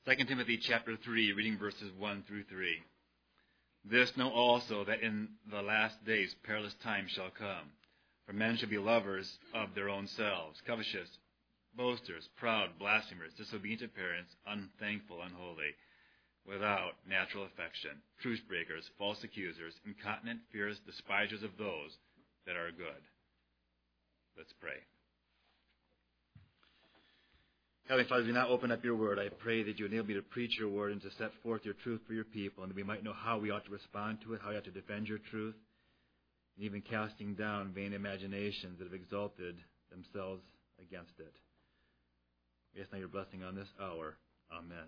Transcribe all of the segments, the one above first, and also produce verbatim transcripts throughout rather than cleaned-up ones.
Second Timothy chapter three, reading verses one through three. This know also, that in the last days perilous times shall come. For men shall be lovers of their own selves, covetous, boasters, proud, blasphemers, disobedient to parents, unthankful, unholy, without natural affection, truce breakers, false accusers, incontinent, fierce, despisers of those that are good. Let's pray. Heavenly Father, as we now open up your word, I pray that you enable me to preach your word and to set forth your truth for your people, and that we might know how we ought to respond to it, how we ought to defend your truth, and even casting down vain imaginations that have exalted themselves against it. We ask now your blessing on this hour. Amen.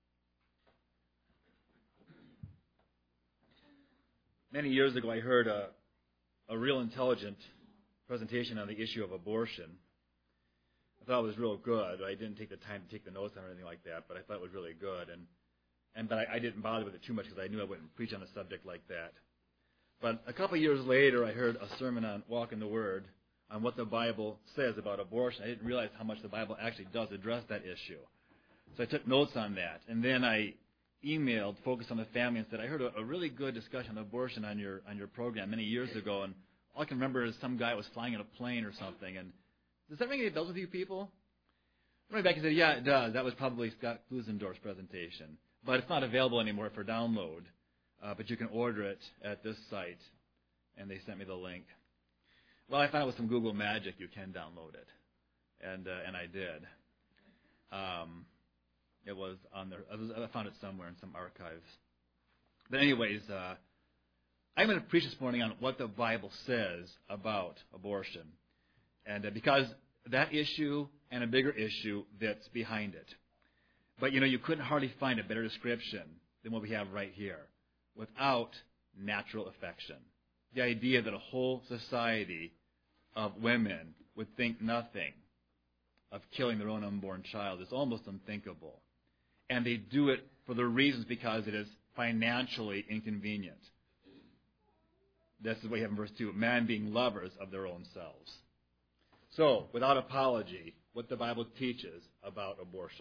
Many years ago, I heard a, a real intelligent presentation on the issue of abortion. I thought it was real good. I didn't take the time to take the notes on or anything like that, but I thought it was really good. And, and but I, I didn't bother with it too much because I knew I wouldn't preach on a subject like that. But a couple of years later, I heard a sermon on Walk in the Word on what the Bible says about abortion. I didn't realize how much the Bible actually does address that issue. So I took notes on that. And then I emailed Focus on the Family and said, I heard a, a really good discussion on abortion on your on your program many years ago, and all I can remember is some guy was flying in a plane or something. And does that ring any bells with you people? I went back and said, yeah, it does. That was probably Scott Klusendorf's presentation. But it's not available anymore for download. Uh, but you can order it at this site. And they sent me the link. Well, I found out with some Google magic you can download it. And uh, and I did. Um, it was on there. I, was, I found it somewhere in some archives. But anyways, uh, I'm going to preach this morning on what the Bible says about abortion. And uh, because that issue and a bigger issue that's behind it. But, you know, you couldn't hardly find a better description than what we have right here. Without natural affection. The idea that a whole society of women would think nothing of killing their own unborn child is almost unthinkable. And they do it for the reasons because it is financially inconvenient. This is what we have in verse two. Men being lovers of their own selves. So, without apology, what the Bible teaches about abortion.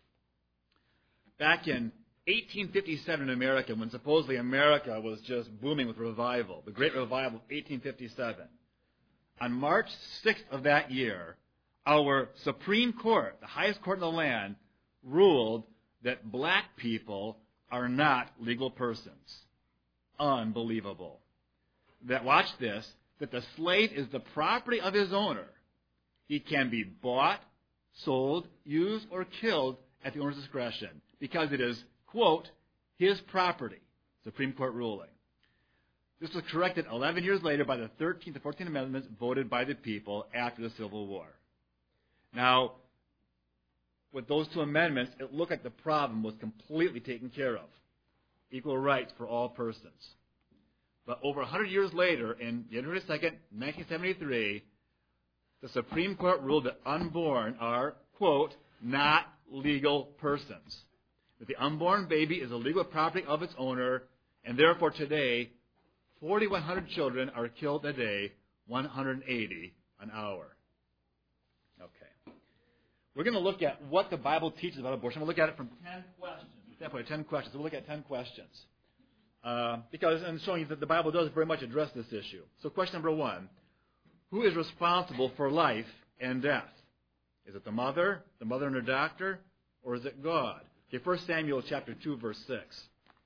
Back in eighteen fifty-seven in America, when supposedly America was just booming with revival, the Great Revival of eighteen fifty-seven, on March sixth of that year, our Supreme Court, the highest court in the land, ruled that black people are not legal persons. Unbelievable. That, watch this, that the slave is the property of his owner. He can be bought, sold, used, or killed at the owner's discretion because it is, quote, his property. Supreme Court ruling. This was corrected eleven years later by the thirteenth and fourteenth Amendments voted by the people after the Civil War. Now, with those two amendments, it looked like the problem was completely taken care of. Equal rights for all persons. But over one hundred years later, in January second, nineteen seventy-three, the Supreme Court ruled that unborn are, quote, not legal persons. That the unborn baby is a legal property of its owner, and therefore today, forty-one hundred children are killed a day, one hundred eighty an hour. Okay. We're going to look at what the Bible teaches about abortion. We'll look at it from ten questions. Example, ten questions. We'll look at ten questions. Uh, because I'm showing you that the Bible does very much address this issue. So question number one, who is responsible for life and death? Is it the mother, the mother and her doctor, or is it God? Okay, First Samuel chapter two, verse six.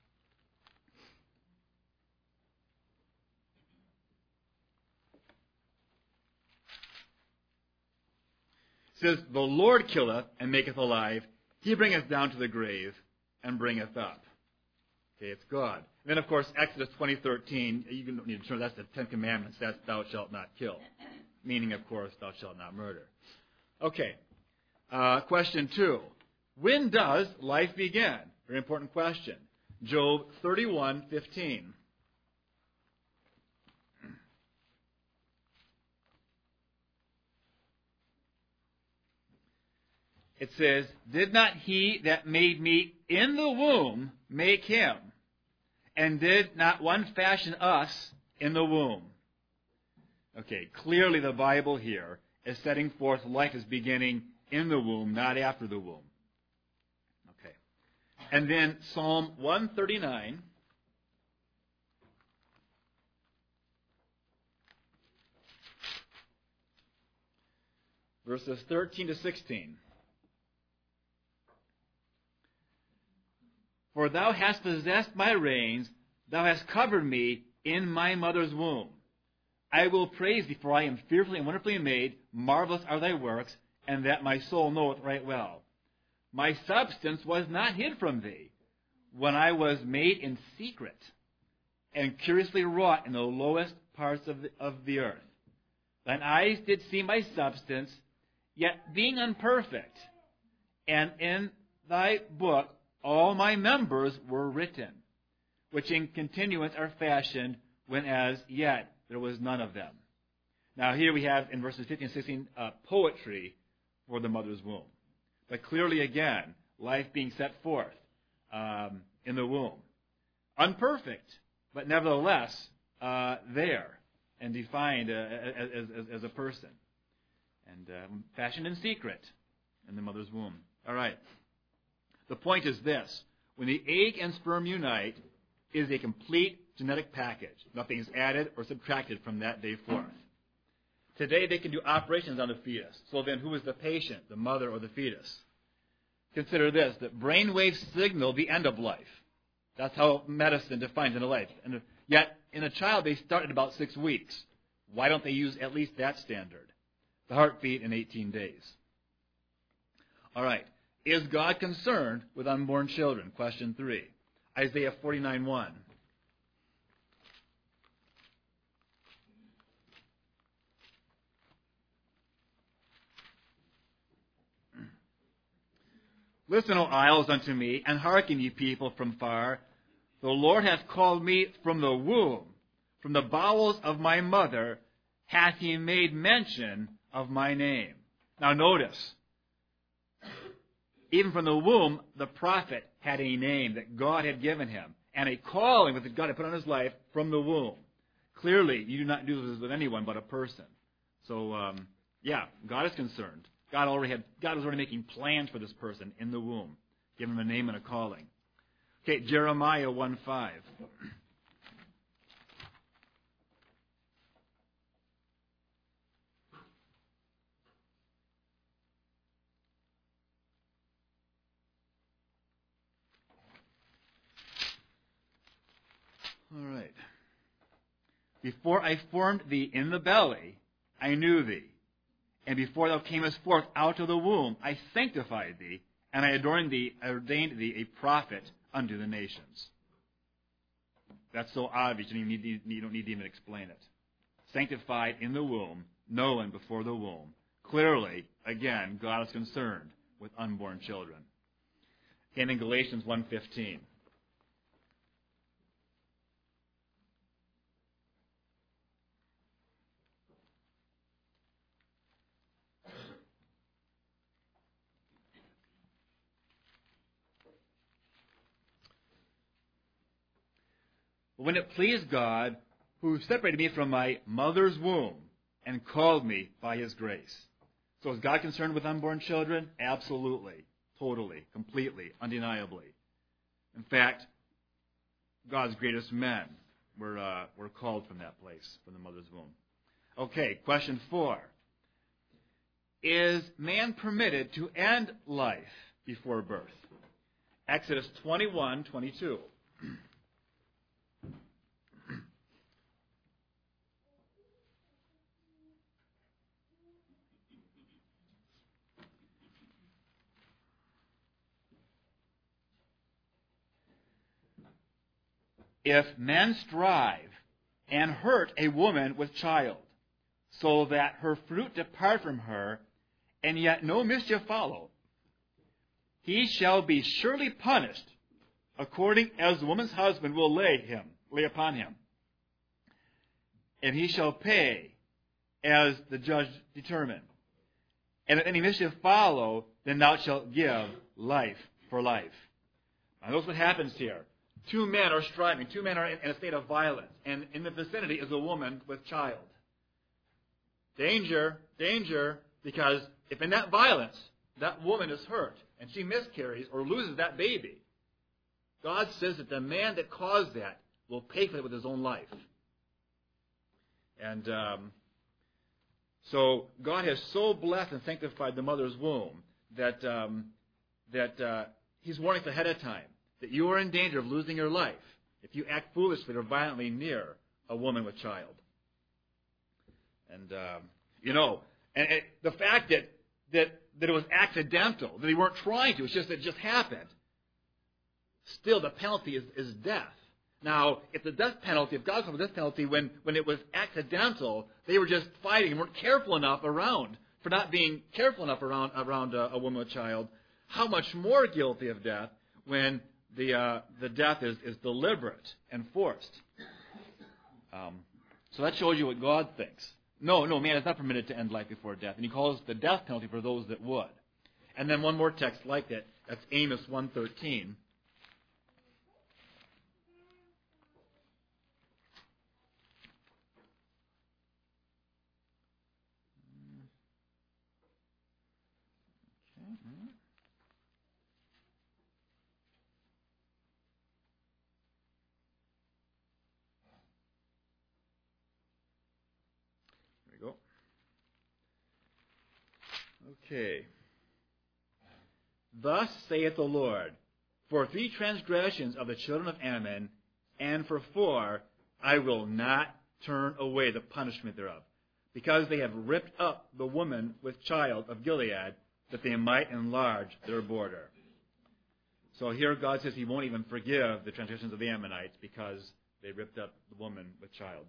It says, the Lord killeth and maketh alive. He bringeth down to the grave and bringeth up. Okay, it's God. And then, of course, Exodus twenty thirteen, you don't need to turn, that's the Ten Commandments. That's thou shalt not kill. Meaning, of course, thou shalt not murder. Okay. Uh, question two. When does life begin? Very important question. Job thirty-one fifteen. It says, did not he that made me in the womb make him? And did not one fashion us in the womb? Okay, clearly the Bible here is setting forth life as beginning in the womb, not after the womb. Okay. And then Psalm one thirty-nine. Verses thirteen to sixteen. For thou hast possessed my reins, thou hast covered me in my mother's womb. I will praise thee, for I am fearfully and wonderfully made. Marvelous are thy works, and that my soul knoweth right well. My substance was not hid from thee, when I was made in secret, and curiously wrought in the lowest parts of the, of the earth. Thine eyes did see my substance, yet being unperfect, and in thy book all my members were written, which in continuance are fashioned, when as yet there was none of them. Now here we have in verses fifteen and sixteen uh, poetry for the mother's womb. But clearly again, life being set forth um, in the womb. Unperfect, but nevertheless uh, there and defined uh, as, as, as a person. And uh, fashioned in secret in the mother's womb. All right. The point is this. When the egg and sperm unite, it is a complete genetic package. Nothing is added or subtracted from that day forth. Today they can do operations on the fetus. So then who is the patient, the mother or the fetus? Consider this, that brainwaves signal the end of life. That's how medicine defines end of life. And yet, in a child, they start at about six weeks. Why don't they use at least that standard? The heartbeat in eighteen days. All right. Is God concerned with unborn children? Question three. Isaiah forty-nine one. Listen, O isles, unto me, and hearken, ye people from far. The Lord hath called me from the womb, from the bowels of my mother hath he made mention of my name. Now notice, even from the womb, the prophet had a name that God had given him, and a calling that God had put on his life from the womb. Clearly, you do not do this with anyone but a person. So, um, yeah, God is concerned. God already had. God was already making plans for this person in the womb, giving him a name and a calling. Okay, Jeremiah one five. All right. Before I formed thee in the belly, I knew thee. And before thou camest forth out of the womb, I sanctified thee, and I adorned thee, I ordained thee a prophet unto the nations. That's so obvious, you don't need, you don't need to even explain it. Sanctified in the womb, known before the womb. Clearly, again, God is concerned with unborn children. And in Galatians one fifteen. When it pleased God, who separated me from my mother's womb and called me by his grace. So is God concerned with unborn children? Absolutely. Totally. Completely. Undeniably. In fact, God's greatest men were, uh, were called from that place, from the mother's womb. Okay, question four. Is man permitted to end life before birth? Exodus twenty-one twenty-two. If men strive and hurt a woman with child, so that her fruit depart from her, and yet no mischief follow, he shall be surely punished, according as the woman's husband will lay him, lay upon him. And he shall pay as the judge determine. And if any mischief follow, then thou shalt give life for life. Now notice what happens here. Two men are striving. Two men are in a state of violence. And in the vicinity is a woman with child. Danger, danger, because if in that violence that woman is hurt and she miscarries or loses that baby, God says that the man that caused that will pay for it with his own life. And um, so God has so blessed and sanctified the mother's womb that um, that uh, He's warning us ahead of time that you are in danger of losing your life if you act foolishly or violently near a woman with child. And um, you know, and it, the fact that that that it was accidental, that they weren't trying to, it's just that it just happened. Still, the penalty is, is death. Now, if the death penalty, if God comes with the death penalty when, when it was accidental, they were just fighting and weren't careful enough around, for not being careful enough around around a, a woman with child, how much more guilty of death when the uh, the death is, is deliberate and forced. Um, so that shows you what God thinks. No, no, man is not permitted to end life before death, and He calls the death penalty for those that would. And then one more text like that, that's Amos one thirteen. Okay. Thus saith the Lord, for three transgressions of the children of Ammon, and for four, I will not turn away the punishment thereof, because they have ripped up the woman with child of Gilead, that they might enlarge their border. So here God says He won't even forgive the transgressions of the Ammonites because they ripped up the woman with child.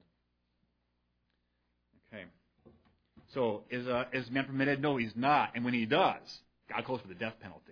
Okay. So is, uh, is man permitted? No, he's not. And when he does, God calls for the death penalty.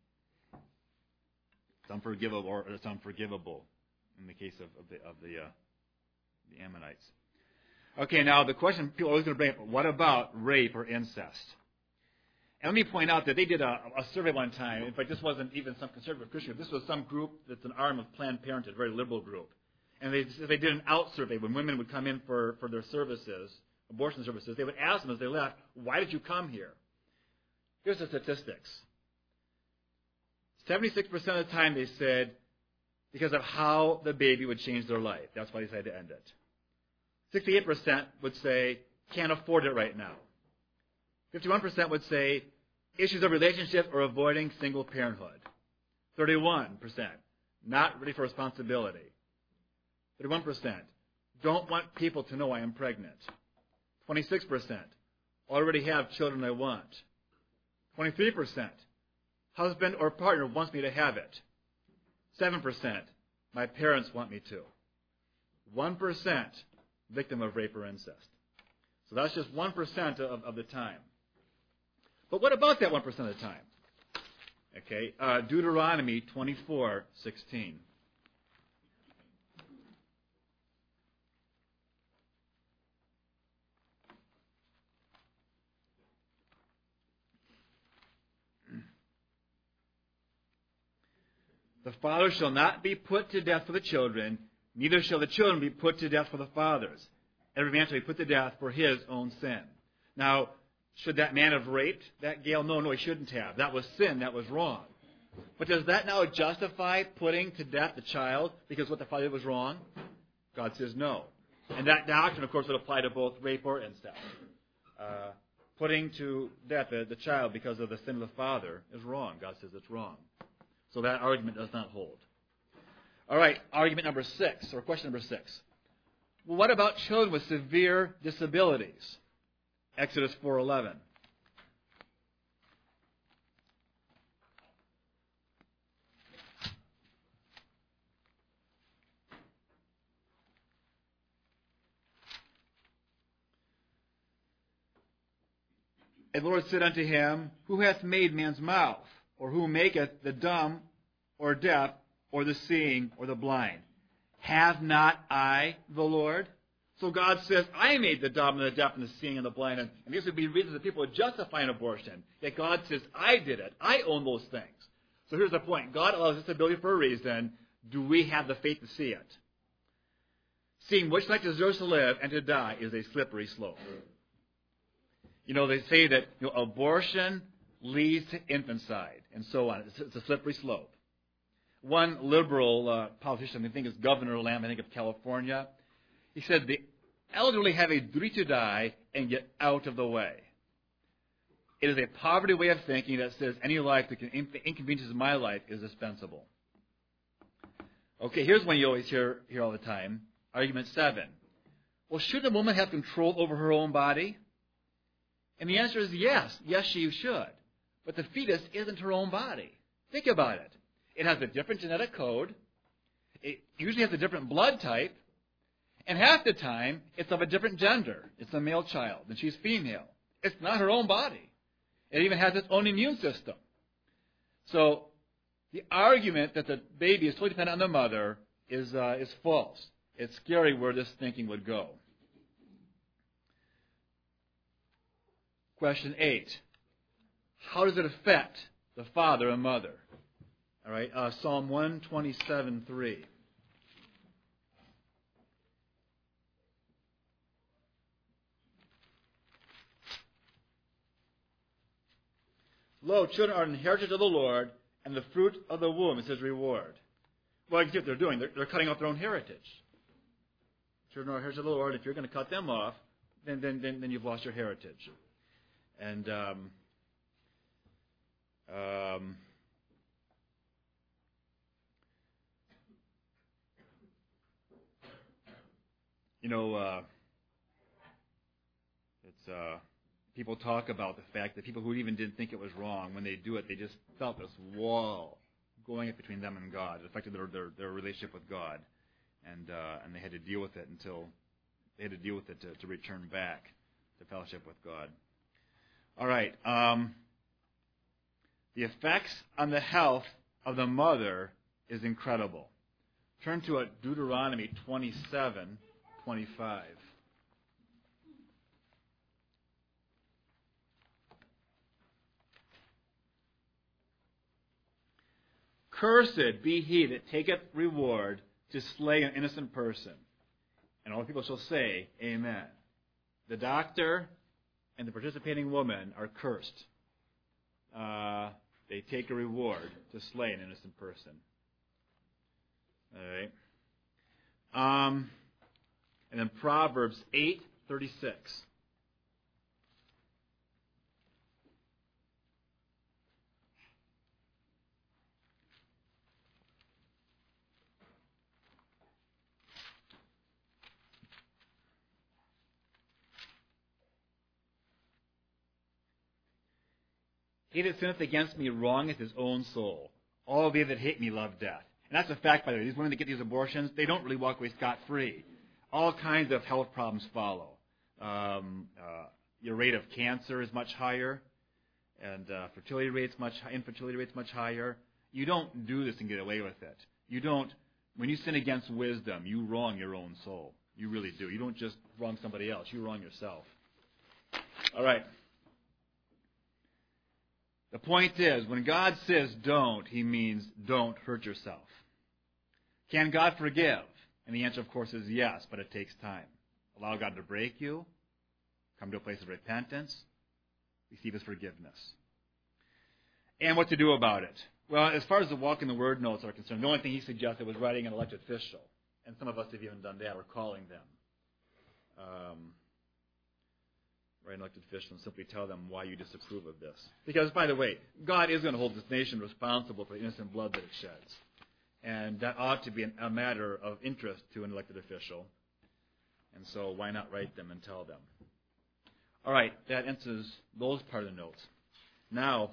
It's unforgivable, or it's unforgivable in the case of, of the, of the, uh, the Ammonites. Okay, now the question people are always going to bring up, what about rape or incest? And let me point out that they did a, a survey one time. In fact, this wasn't even some conservative Christian group. This was some group that's an arm of Planned Parenthood, a very liberal group. And they, they did an out survey when women would come in for, for their services, abortion services. They would ask them as they left, why did you come here? Here's the statistics. seventy-six percent of the time they said because of how the baby would change their life. That's why they decided to end it. sixty-eight percent would say, can't afford it right now. fifty-one percent would say, issues of relationship or avoiding single parenthood. thirty-one percent, not ready for responsibility. thirty-one percent, don't want people to know I am pregnant. twenty-six percent, already have children I want. twenty-three percent, husband or partner wants me to have it. seven percent, my parents want me to. one percent, victim of rape or incest. So that's just one percent of, of the time. But what about that one percent of the time? Okay, uh, Deuteronomy twenty-four sixteen. The father shall not be put to death for the children, neither shall the children be put to death for the fathers. Every man shall be put to death for his own sin. Now, should that man have raped that gal? No, no, he shouldn't have. That was sin. That was wrong. But does that now justify putting to death the child because what the father did was wrong? God says no. And that doctrine, of course, would apply to both rape or incest. Uh, putting to death the, the child because of the sin of the father is wrong. God says it's wrong. So that argument does not hold. All right, argument number six, or question number six. Well, what about children with severe disabilities? Exodus four eleven. And the Lord said unto him, who hath made man's mouth? Or who maketh the dumb, or deaf, or the seeing, or the blind? Have not I the Lord? So God says, I made the dumb and the deaf and the seeing and the blind. And these would be reasons that people would justify an abortion. Yet God says, I did it. I own those things. So here's the point. God allows this ability for a reason. Do we have the faith to see it? Seeing which life deserves to live and to die is a slippery slope. You know, they say that you know, abortion leads to infanticide and so on. It's, it's a slippery slope. One liberal uh, politician, I think it's Governor Lamb, I think of California, he said, the elderly have a duty to die and get out of the way. It is a poverty way of thinking that says any life that can inconveniences my life is dispensable. Okay, here's one you always hear, hear all the time. Argument seven. Well, should a woman have control over her own body? And the answer is yes. Yes, she should. But the fetus isn't her own body. Think about it. It has a different genetic code. It usually has a different blood type. And half the time, it's of a different gender. It's a male child, and she's female. It's not her own body. It even has its own immune system. So the argument that the baby is totally dependent on the mother is, uh, is false. It's scary where this thinking would go. Question eight. How does it affect the father and mother? All right, uh, Psalm one twenty-seven, three. Lo, children are an inheritance of the Lord, and the fruit of the womb is his reward. Well, you see what they're doing. They're, they're cutting off their own heritage. Children are heritage of the Lord. If you're going to cut them off, then, then, then, then you've lost your heritage. And um, um, you know, uh, it's uh, people talk about the fact that people who even didn't think it was wrong, when they do it, they just felt this wall going up between them and God. It affected their their, their relationship with God, and uh, and they had to deal with it until they had to deal with it to, to return back to fellowship with God. All right. Um, the effects on the health of the mother is incredible. Turn to it, Deuteronomy twenty-seven, twenty-five. Cursed be he that taketh reward to slay an innocent person. And all people shall say, Amen. The doctor and the participating woman are cursed. Uh, they take a reward to slay an innocent person. All right. Um, and then Proverbs eight thirty-six. He that sinneth against me wrongeth his own soul. All they that hate me love death. And that's a fact, by the way. These women that get these abortions, they don't really walk away scot-free. All kinds of health problems follow. Um, uh, your rate of cancer is much higher, and uh, fertility rates much, infertility rates much higher. You don't do this and get away with it. You don't. When you sin against wisdom, you wrong your own soul. You really do. You don't just wrong somebody else. You wrong yourself. All right. The point is, when God says don't, he means don't hurt yourself. Can God forgive? And the answer, of course, is yes, but it takes time. Allow God to break you. Come to a place of repentance. Receive his forgiveness. And what to do about it? Well, as far as the Walk in the Word notes are concerned, the only thing he suggested was writing an elected official. And some of us have even done that. We're calling them. Um, write an elected official and simply tell them why you disapprove of this. Because, by the way, God is going to hold this nation responsible for the innocent blood that it sheds. And that ought to be an, a matter of interest to an elected official. And so why not write them and tell them? All right, that answers those part of the notes. Now,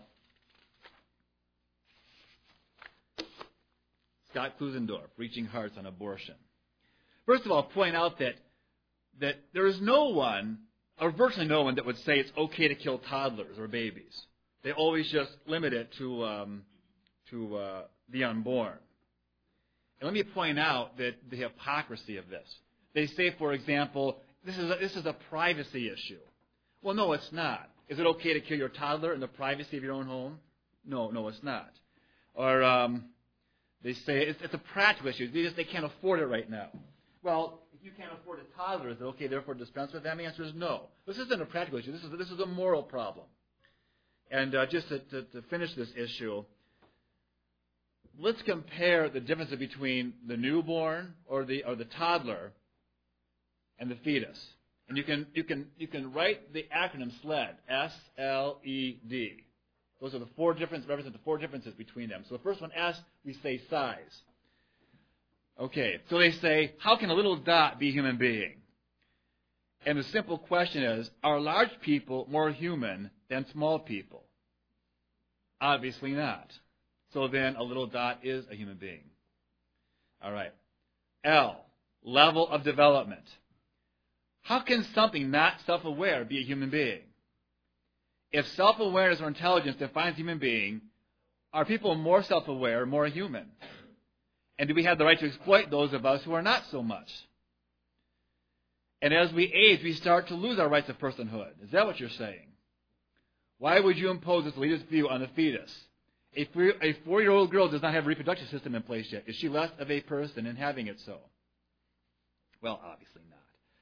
Scott Klusendorf, Reaching Hearts on Abortion. First of all, point out that that there is no one, or virtually no one, that would say it's okay to kill toddlers or babies. They always just limit it to um, to uh, the unborn. And let me point out that the hypocrisy of this. They say, for example, this is a, this is a privacy issue. Well, no, it's not. Is it okay to kill your toddler in the privacy of your own home? No, no, it's not. Or um, they say it's, it's a practical issue. They just they can't afford it right now. Well, if you can't afford a toddler, is it okay therefore to dispense with them? The answer is no. This isn't a practical issue. This is this is a moral problem. And uh, just to, to, to finish this issue, let's compare the differences between the newborn or the or the toddler and the fetus. And you can you can you can write the acronym SLED, S L E D. Those are the four differences, represent the four differences between them. So the first one, S, we say size. Okay, so they say, how can a little dot be a human being? And the simple question is, are large people more human than small people? Obviously not. So then a little dot is a human being. All right. L, level of development. How can something not self-aware be a human being? If self-awareness or intelligence defines a human being, are people more self-aware, more human? And do we have the right to exploit those of us who are not so much? And as we age, we start to lose our rights of personhood. Is that what you're saying? Why would you impose this elitist view on the fetus? A four-year-old girl does not have a reproductive system in place yet. Is she less of a person in having it so? Well, obviously not.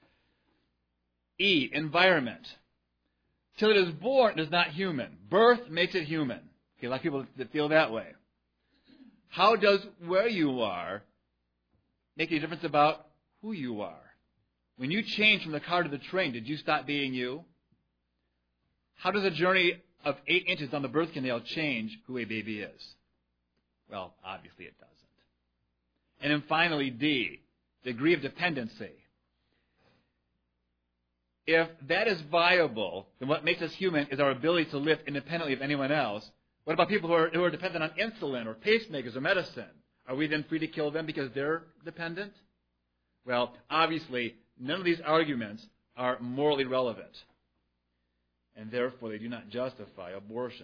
E, environment. Till it is born, it is not human. Birth makes it human. Okay, a lot of people that feel that way. How does where you are make any difference about who you are? When you change from the car to the train, did you stop being you? How does a journey of eight inches down the birth canal change who a baby is? Well, obviously it doesn't. And then finally, D, degree of dependency. If that is viable, then what makes us human is our ability to live independently of anyone else. What about people who are, who are dependent on insulin or pacemakers or medicine? Are we then free to kill them because they're dependent? Well, obviously, none of these arguments are morally relevant. And therefore, they do not justify abortion.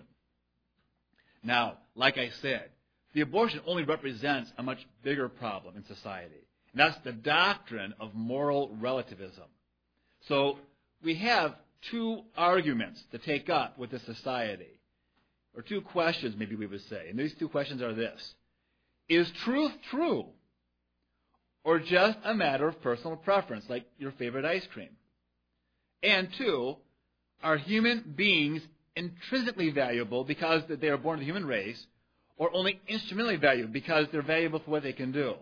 Now, like I said, the abortion only represents a much bigger problem in society. And that's the doctrine of moral relativism. So we have two arguments to take up with the society, or two questions maybe we would say. And these two questions are this. Is truth true, or just a matter of personal preference, like your favorite ice cream? And two, are human beings intrinsically valuable because they are born of the human race, or only instrumentally valuable because they're valuable for what they can do?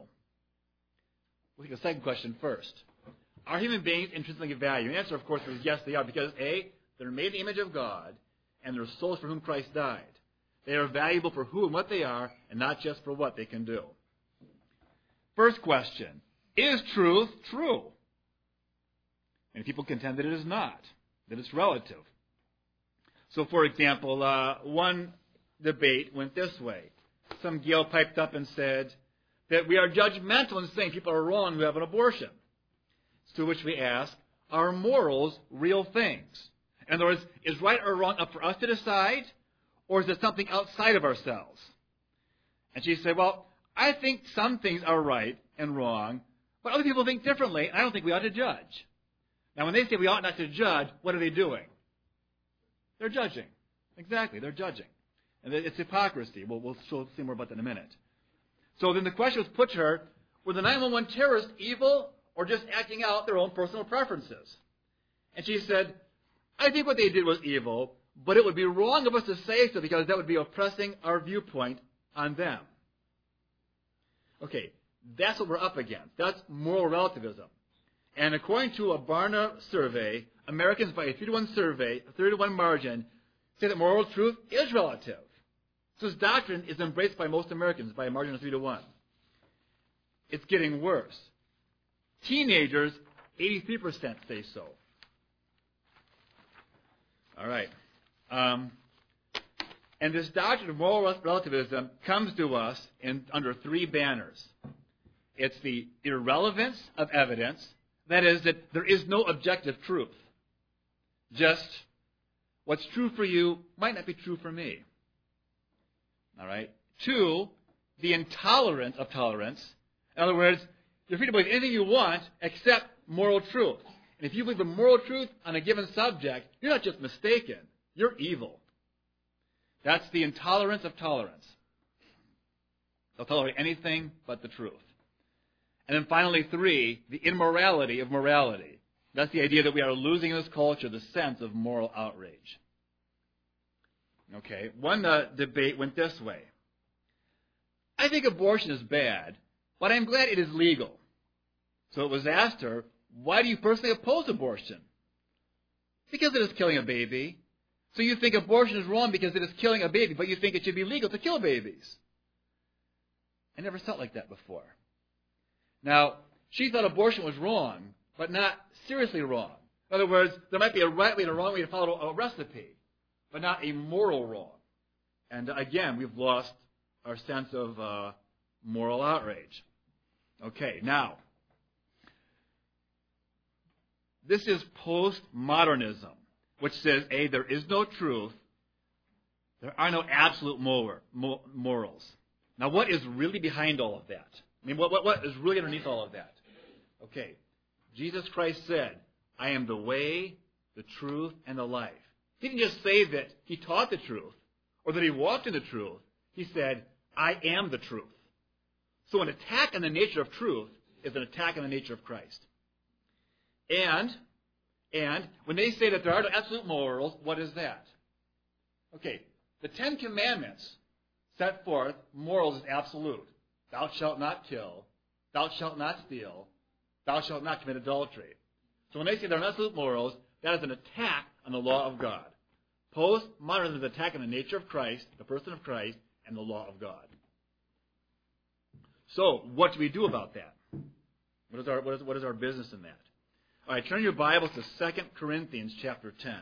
We'll take the second question first. Are human beings intrinsically valuable? The answer, of course, is yes, they are, because A, they're made in the image of God, and they're souls for whom Christ died. They are valuable for who and what they are, and not just for what they can do. First question, is truth true? Many people contend that it is not, that it's relative. So, for example, uh, one debate went this way. Some gal piped up and said that we are judgmental in saying people are wrong who have an abortion. To which we ask, are morals real things? In other words, is right or wrong up for us to decide, or is it something outside of ourselves? And she said, well, I think some things are right and wrong, but other people think differently, and I don't think we ought to judge. Now, when they say we ought not to judge, what are they doing? They're judging. Exactly, they're judging. And it's hypocrisy. We'll, we'll see more about that in a minute. So then the question was put to her, were the nine one one terrorists evil, or just acting out their own personal preferences? And she said, I think what they did was evil, but it would be wrong of us to say so because that would be oppressing our viewpoint on them. Okay, that's what we're up against. That's moral relativism. And according to a Barna survey, Americans by a three to one survey, a three to one margin, say that moral truth is relative. So this doctrine is embraced by most Americans by a margin of three to one. It's getting worse. Teenagers, eighty-three percent say so. All right. Um, and this doctrine of moral relativism comes to us in under three banners. It's the irrelevance of evidence. That is, that there is no objective truth. Just what's true for you might not be true for me. All right. Two, the intolerance of tolerance. In other words, you're free to believe anything you want except moral truth. And if you believe the moral truth on a given subject, you're not just mistaken. You're evil. That's the intolerance of tolerance. They'll tolerate anything but the truth. And then finally, three, the immorality of morality. That's the idea that we are losing in this culture the sense of moral outrage. Okay, one uh, debate went this way. I think abortion is bad, but I'm glad it is legal. So it was asked her, why do you personally oppose abortion? Because it is killing a baby. So you think abortion is wrong because it is killing a baby, but you think it should be legal to kill babies. I never felt like that before. Now, she thought abortion was wrong, but not seriously wrong. In other words, there might be a right way and a wrong way to follow a recipe, but not a moral wrong. And again, we've lost our sense of uh, moral outrage. Okay, now, this is postmodernism, which says, A, there is no truth, there are no absolute morals. Now, what is really behind all of that? I mean, what, what, what is really underneath all of that? Okay, Jesus Christ said, I am the way, the truth, and the life. He didn't just say that he taught the truth or that he walked in the truth. He said, I am the truth. So an attack on the nature of truth is an attack on the nature of Christ. And, and when they say that there are no absolute morals, what is that? Okay, the Ten Commandments set forth morals as absolute. Thou shalt not kill. Thou shalt not steal. Thou shalt not commit adultery. So when they say there are no absolute morals, that is an attack on the law of God. Postmodernism is an attack on the nature of Christ, the person of Christ, and the law of God. So, what do we do about that? What is our, what is, what is our business in that? All right, turn your Bibles to Second Corinthians chapter ten.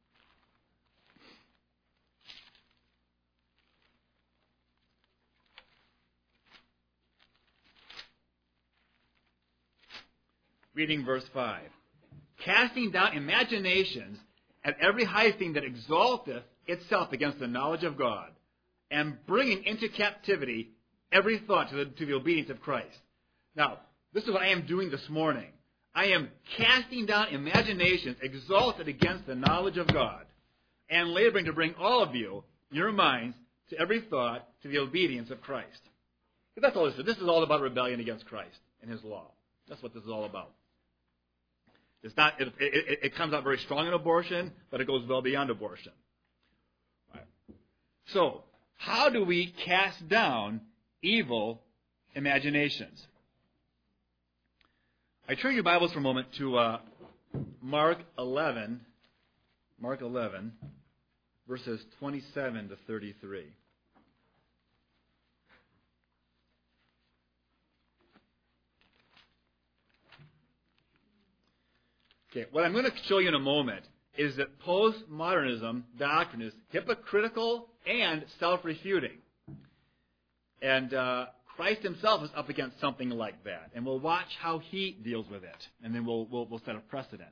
Reading verse five. Casting down imaginations and every high thing that exalteth itself against the knowledge of God, and bringing into captivity every thought to the, to the obedience of Christ. Now, this is what I am doing this morning. I am casting down imaginations exalted against the knowledge of God, and laboring to bring all of you, your minds, to every thought to the obedience of Christ. That's all this is. This is all about rebellion against Christ and His law. That's what this is all about. It's not. It, it, it comes out very strong in abortion, but it goes well beyond abortion. Right. So, how do we cast down evil imaginations? I turn your Bibles for a moment to uh, Mark eleven, Mark eleven, verses twenty-seven to thirty-three. Okay, what I'm going to show you in a moment is that postmodernism doctrine is hypocritical and self-refuting. And uh, Christ himself is up against something like that. And we'll watch how he deals with it. And then we'll, we'll, we'll set a precedent.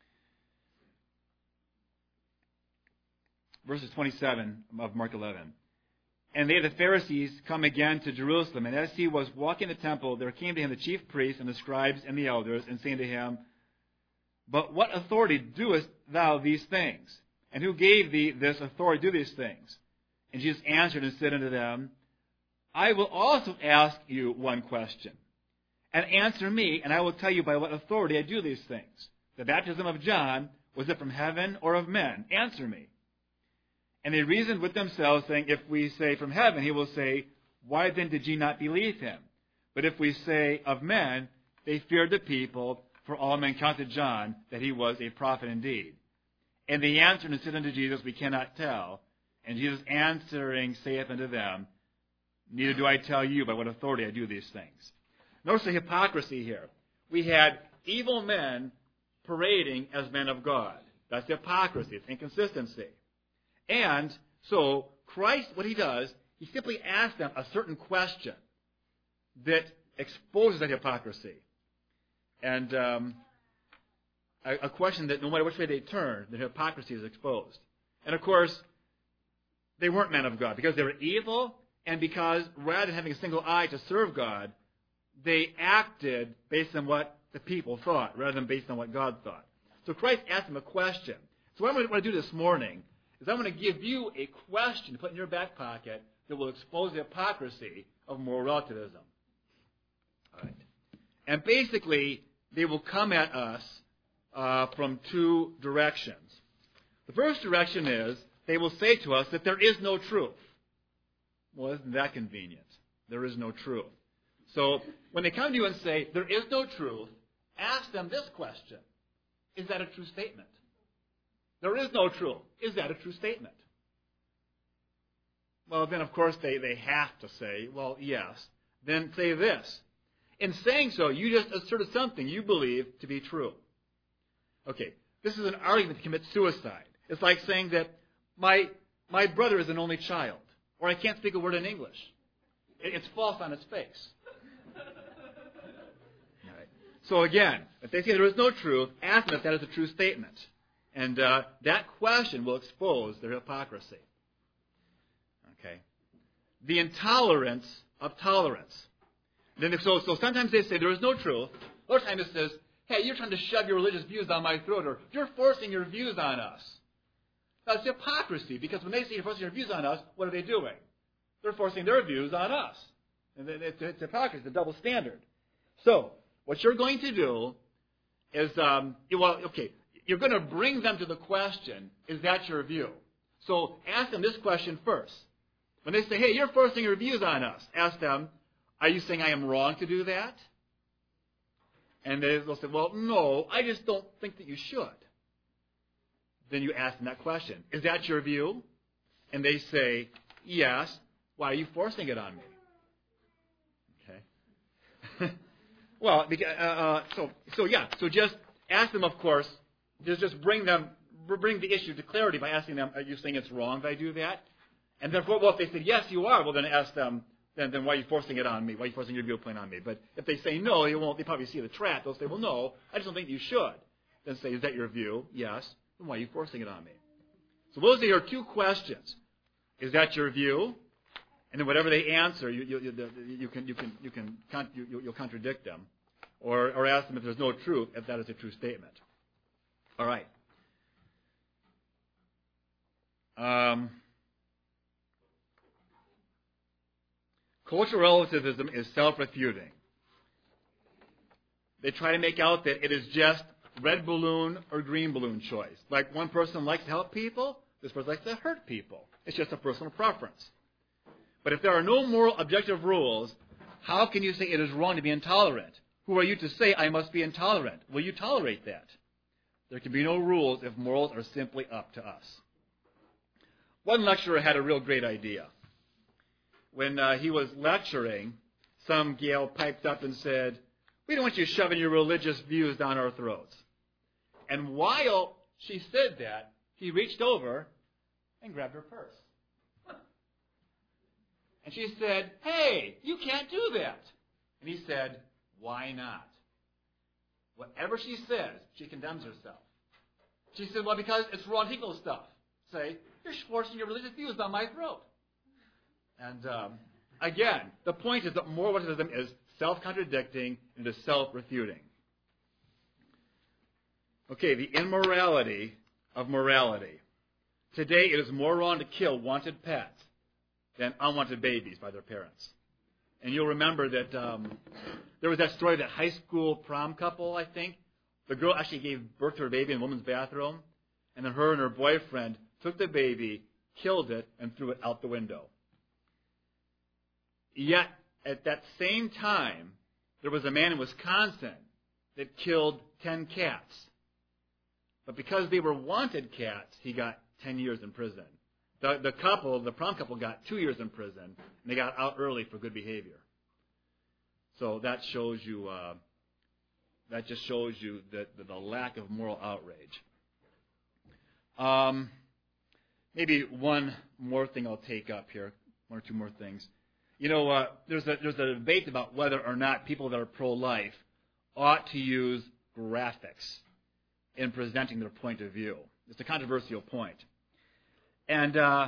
Verses twenty-seven of Mark eleven. And they, the Pharisees, come again to Jerusalem. And as he was walking in the temple, there came to him the chief priests and the scribes and the elders, and saying to him, But what authority doest thou these things? And who gave thee this authority to do these things? And Jesus answered and said unto them, I will also ask you one question. And answer me, and I will tell you by what authority I do these things. The baptism of John, was it from heaven or of men? Answer me. And they reasoned with themselves, saying, If we say from heaven, he will say, Why then did ye not believe him? But if we say of men, they feared the people, for all men counted John, that he was a prophet indeed. And they answered and said unto Jesus, We cannot tell. And Jesus answering saith unto them, Neither do I tell you by what authority I do these things. Notice the hypocrisy here. We had evil men parading as men of God. That's hypocrisy. It's inconsistency. And so Christ, what he does, he simply asks them a certain question that exposes that hypocrisy. And um, a, a question that no matter which way they turn, the hypocrisy is exposed. And of course, they weren't men of God because they were evil, and because rather than having a single eye to serve God, they acted based on what the people thought rather than based on what God thought. So Christ asked them a question. So what I'm going to do this morning is I'm going to give you a question to put in your back pocket that will expose the hypocrisy of moral relativism. All right. And basically, they will come at us uh, from two directions. The first direction is they will say to us that there is no truth. Well, isn't that convenient? there is no truth. So when they come to you and say, there is no truth, ask them this question. Is that a true statement? There is no truth. Is that a true statement? Well, then, of course, they, they have to say, well, yes. Then say this. In saying so, you just asserted something you believe to be true. Okay, this is an argument to commit suicide. It's like saying that my, my brother is an only child, or I can't speak a word in English. It, it's false on its face. All right. So again, if they say there is no truth, ask them if that is a true statement. And uh, that question will expose their hypocrisy. Okay. The intolerance of tolerance. Then if so, so sometimes they say there is no truth. Other times it says, hey, you're trying to shove your religious views down my throat, or you're forcing your views on us. That's hypocrisy, because when they say you're forcing your views on us, what are they doing? They're forcing their views on us. And it's, it's hypocrisy, it's a double standard. So, what you're going to do is, um, well, okay, you're going to bring them to the question, is that your view? So, ask them this question first. When they say, hey, you're forcing your views on us, ask them, are you saying I am wrong to do that? And they'll say, well, no, I just don't think that you should. Then you ask them that question. Is that your view? And they say, yes. Why are you forcing it on me? Okay. well, because, uh, uh, so, so yeah, so just ask them, of course, just, just bring them, bring the issue to clarity by asking them, are you saying it's wrong if I do that? And therefore, well, if they say, yes, you are, well, then ask them, Then, then why are you forcing it on me? Why are you forcing your viewpoint on me? But if they say no, they won't. They probably see the trap. They'll say, well, no, I just don't think you should. Then say, is that your view? Yes. Then why are you forcing it on me? So those are your two questions. Is that your view? And then whatever they answer, you, you, you, you can you can you can you, you'll contradict them, or or ask them if there's no truth, if that is a true statement. All right. Um. Cultural relativism is self-refuting. They try to make out that it is just red balloon or green balloon choice. Like one person likes to help people, this person likes to hurt people. It's just a personal preference. But if there are no moral objective rules, how can you say it is wrong to be intolerant? Who are you to say I must be intolerant? Will you tolerate that? There can be no rules if morals are simply up to us. One lecturer had a real great idea. When uh, he was lecturing, some gal piped up and said, we don't want you shoving your religious views down our throats. And while she said that, he reached over and grabbed her purse. And she said, hey, you can't do that. And he said, why not? Whatever she says, she condemns herself. She said, well, because it's raw and equal stuff. Say, you're forcing your religious views down my throat. And um, again, the point is that moral relativism is self-contradicting and is self-refuting. Okay, the immorality of morality. Today, it is more wrong to kill wanted pets than unwanted babies by their parents. And you'll remember that um, there was that story of that high school prom couple, I think. The girl actually gave birth to her baby in a woman's bathroom, and then her and her boyfriend took the baby, killed it, and threw it out the window. Yet, at that same time, there was a man in Wisconsin that killed ten cats. But because they were wanted cats, he got ten years in prison. The, the couple, the prom couple, got two years in prison, and they got out early for good behavior. So that shows you, uh, that just shows you the, the, the lack of moral outrage. Um, maybe one more thing I'll take up here, one or two more things. You know, uh, there's a there's a debate about whether or not people that are pro-life ought to use graphics in presenting their point of view. It's a controversial point. And uh,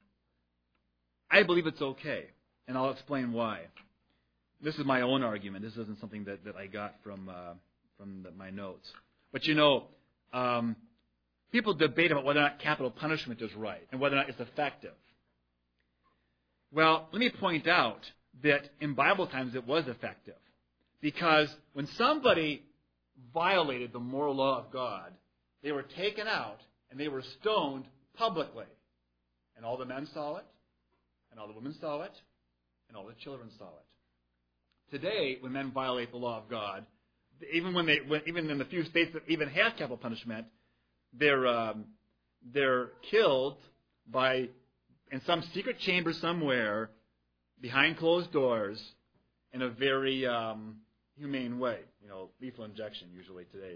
I believe it's okay, and I'll explain why. This is my own argument. This isn't something that, that I got from uh, from the, my notes. But you know, um, people debate about whether or not capital punishment is right and whether or not it's effective. Well, let me point out that in Bible times it was effective. Because when somebody violated the moral law of God, they were taken out and they were stoned publicly. And all the men saw it, and all the women saw it, and all the children saw it. Today, when men violate the law of God, even when they, when, even in the few states that even have capital punishment, they're um, they're killed by in some secret chamber somewhere, behind closed doors, in a very um, humane way. You know, lethal injection usually today.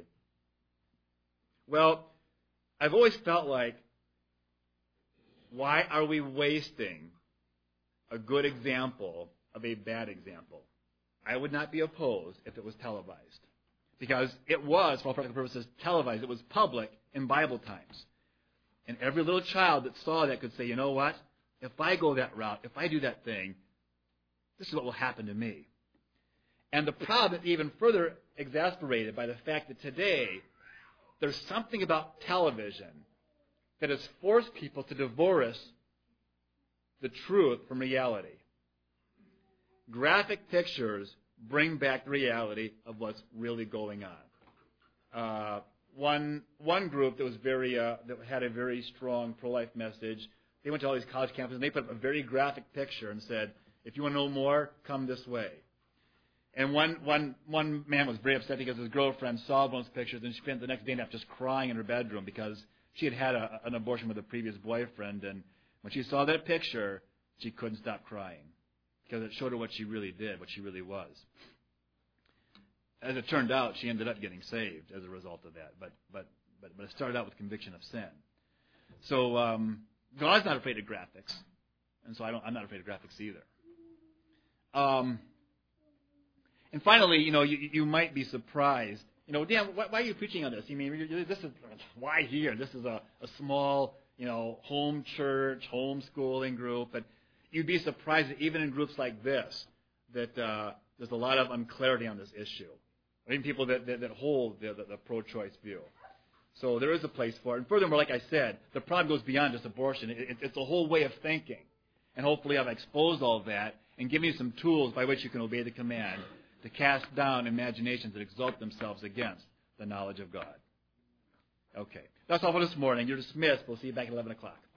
Well, I've always felt like, why are we wasting a good example of a bad example? I would not be opposed if it was televised. Because it was, for all practical purposes, televised. It was public in Bible times. And every little child that saw that could say, you know what? If I go that route, if I do that thing, this is what will happen to me. And the problem is even further exasperated by the fact that today there's something about television that has forced people to divorce the truth from reality. Graphic pictures bring back the reality of what's really going on. Uh, one one group that was very uh, that had a very strong pro-life message. They went to all these college campuses and they put up a very graphic picture and said, "If you want to know more, come this way." And one one one man was very upset because his girlfriend saw one of those pictures and she spent the next day and a half just crying in her bedroom because she had had a, an abortion with a previous boyfriend, and when she saw that picture, she couldn't stop crying because it showed her what she really did, what she really was. As it turned out, she ended up getting saved as a result of that, but but but, but it started out with conviction of sin. So um, God's not afraid of graphics, and so I don't, I'm not afraid of graphics either. Um, and finally, you know, you, you might be surprised. You know, Dan, why, why are you preaching on this? You mean this is why here? This is a, a small, you know, home church, homeschooling group, but you'd be surprised that even in groups like this, that uh, there's a lot of unclarity on this issue. Or even people that, that, that hold the, the, the pro-choice view. So there is a place for it. And furthermore, like I said, the problem goes beyond just abortion. It, it, it's a whole way of thinking. And hopefully I've exposed all of that and given you some tools by which you can obey the command to cast down imaginations that exalt themselves against the knowledge of God. Okay. That's all for this morning. You're dismissed. We'll see you back at eleven o'clock.